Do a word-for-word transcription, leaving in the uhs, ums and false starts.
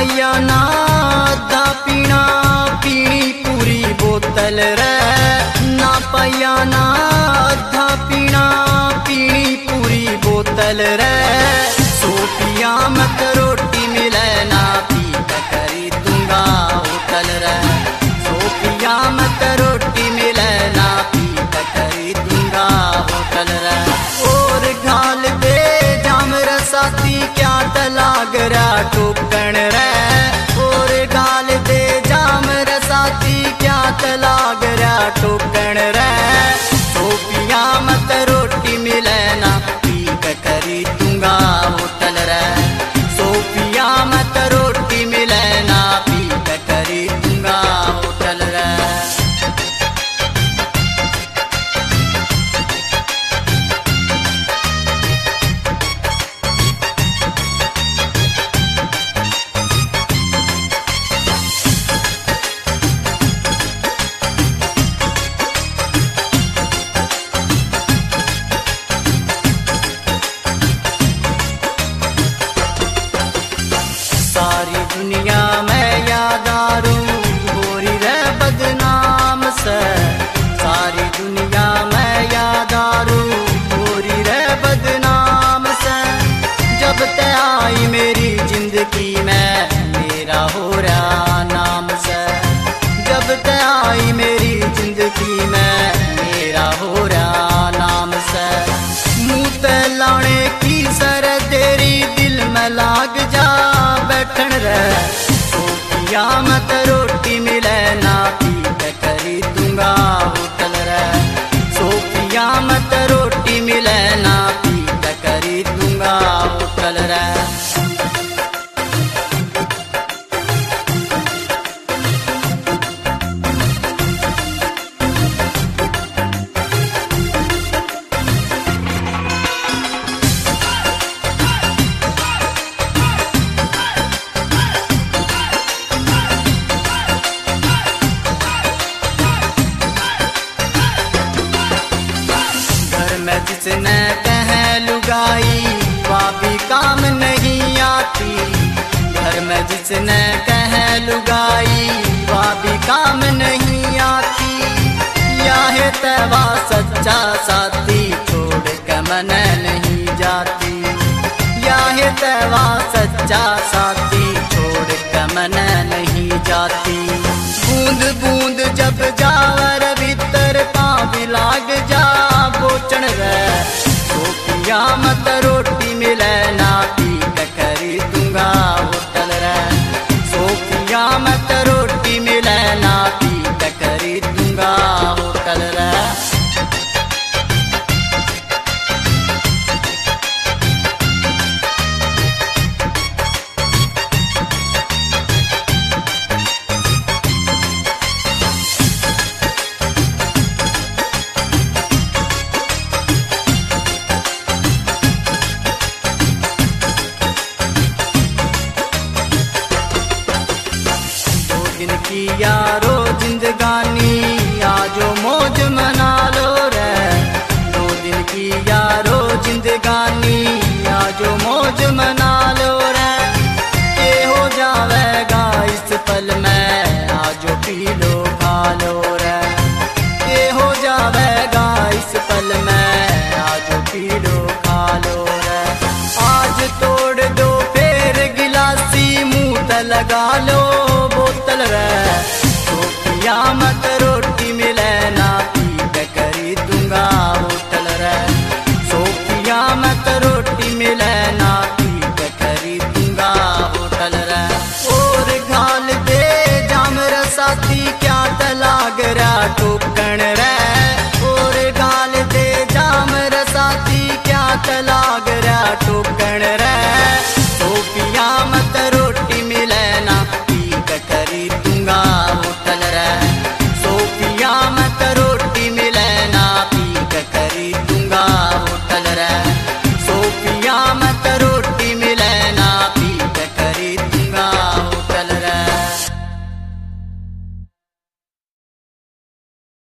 पाया ना अद्धा पीना, पीनी पूरी बोतल रे। ना पाया ना अद्धा पीना, पीनी पूरी बोतल रे। सो पिया मत रोटी मिले ना, पी के करी दूंगा होटल रे। सो पिया मत रोटी मिले ना, पी के करी दूंगा होटल रे। और घाल दे जाम रसाती क्या तलाग रा टोकन रे। और गाल दे जाम रसाती क्या तलाग रा टोकन रे। सो पिया मत रोटी मिले ना, पी के करी दूंगा होटल रे। सो पिया मत रोटी मिले ना, पी के करी दूंगा होटल रे। सारी दुनिया में यादारू गोरी रे बदनाम से। सारी दुनिया में यादारू गोरी रे बदनाम से। जब ते आई मेरी जिंदगी में मेरा हो रहा नाम से। जब ते आई मेरी जिंदगी में मेरा हो रहा नाम से। मुँह ते लाने की सर तेरी दिल में लाग जा बैठन रे। सो पिया मत रोटी मिले ना, पी के करी दूंगा होटल रे। सो पिया मत रोटी मिले ना, पी के करी दूंगा होटल रे। जिसने कह लुगाई वह भी काम नहीं आती। घर में जिसने कह लुगाई वह भी काम नहीं आती। या है तवा सच्चा साथी छोड़ के मन नहीं जाती। या है तवा सच्चा साथी छोड़ के मन नहीं जाती। बूंद बूंद जब जावर भीतर पाँव लाग जा बोचन रे। सो पिया मत रोटी मिले ना, पी के करी दूंगा होटल रे। सो पिया मत रोटी मिले ना, पी के करी दूंगा होटल रे। दिन की यारो जिंदगानी आजो मौज मना लो रे। दो दिन की यारो जिंदगानी आजो मौज मना लो रे। ये हो जावेगा इस पल में आजो पी लो खा लो रे। ये हो जावेगा इस पल में आजो पी लो खा लो रे। आज तोड़ दो फिर गिलासी मुंह त लगा लो बोतल रे। सो पिया मत रोटी मिले